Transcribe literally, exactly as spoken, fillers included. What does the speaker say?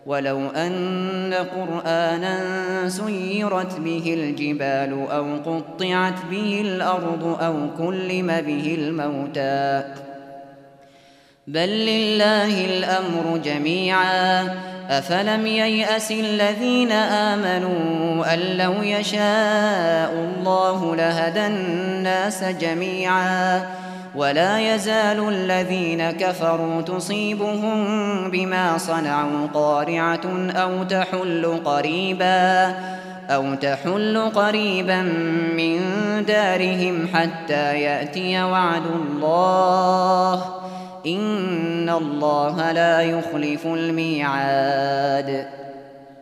ولو أن قرآنا سيرت به الجبال أو قطعت به الأرض أو كلم به الموتى بل لله الأمر جميعا أفلم ييأس الذين آمنوا أن لو يشاء الله لهدى الناس جميعا ولا يزال الذين كفروا تصيبهم بما صنعوا قارعة أو تحل قريبا أو تحل قريبا من دارهم حتى يأتي وعد الله إن الله لا يخلف الميعاد